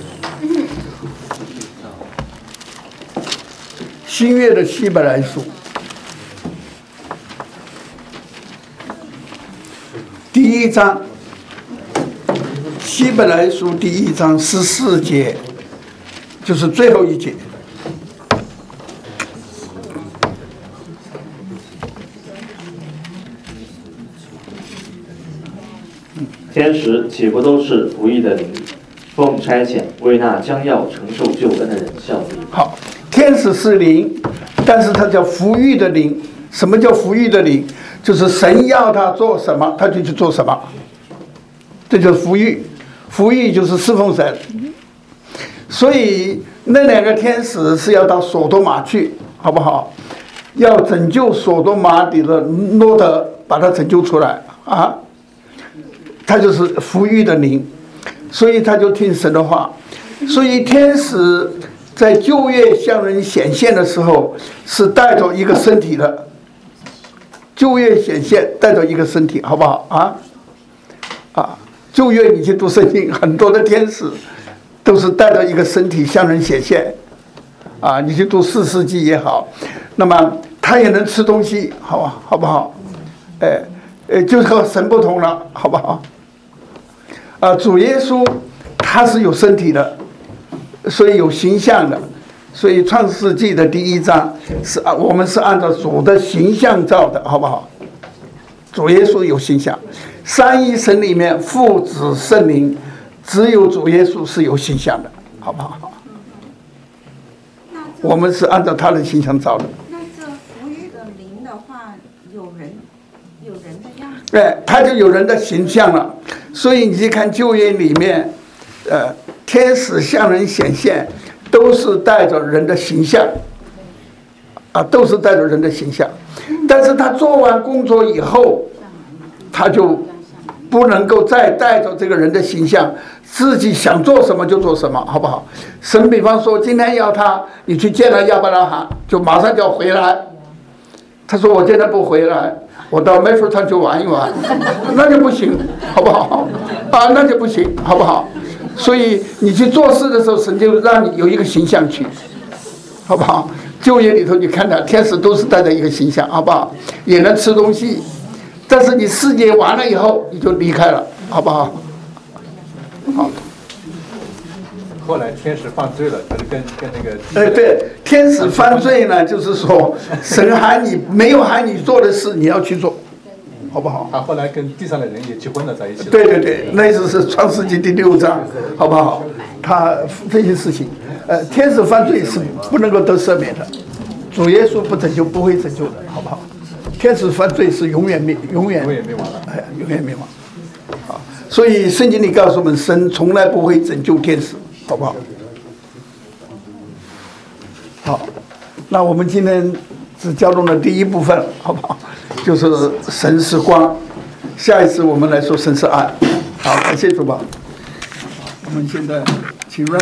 新约的希伯来书第一章，希伯来书第一章十四节，就是最后一节。 天使岂不都是服役的灵，奉差遣为那将要承受救恩的人效力。 好，天使是灵，但是它叫服役的灵。什么叫服役的灵？就是神要他做什么，他就去做什么，这就是服役。服役就是侍奉神。所以那两个天使是要到索多玛去，好不好？要拯救索多玛里的罗德，把他拯救出来啊！他就是服役的灵，所以他就听神的话。所以天使在旧约向人显现的时候，是带着一个身体的。旧约显现带着一个身体，好不好啊？啊，旧约你去读圣经，很多的天使都是带着一个身体向人显现。啊，你去读四世纪也好，那么他也能吃东西，好吧，好不好？哎，呃，就是和神不同了，好不好？啊，主耶稣他是有身体的，所以有形象的，所以创世纪的第一章是啊，我们是按照主的形象造的，好不好？主耶稣有形象，三一神里面父子圣灵，只有主耶稣是有形象的，好不好？我们是按照他的形象造的。 那这服役的灵的话，有人有人的样子。 对，他就有人的形象了。所以你去看旧约里面，呃，天使向人显现，都是带着人的形象，啊，都是带着人的形象。但是他做完工作以后，他就不能够再带着这个人的形象，自己想做什么就做什么，好不好？神比方说今天要他，你去见了亚伯拉罕，就马上就要回来。他说我今天不回来，我到美术场去玩一玩，那就不行，好不好？啊，那就不行，好不好？所以你去做事的时候，神就让你有一个形象去，好不好？旧约里头你看到天使都是带着一个形象，好不好？也能吃东西，但是你事业完了以后你就离开了，好不好？好。 后来天使犯罪了，他就跟跟那个…… 哎，对，天使犯罪呢，就是说神喊你没有喊你做的事，你要去做，好不好？ 他后来跟地上的人也结婚了，在一起了。 对对对，那意思是创世纪第六章，好不好？他这些事情，呃，天使犯罪是不能够得赦免的，主耶稣不拯救不会拯救的，好不好？天使犯罪是永远灭，永远永远灭亡了， 哎，永远灭亡。好，所以圣经里告诉我们，神从来不会拯救天使。 好不好？好，那我们今天只交通了第一部分，好不好？就是神是光，下一次我们来说神是爱。好，感谢主吧。我们现在请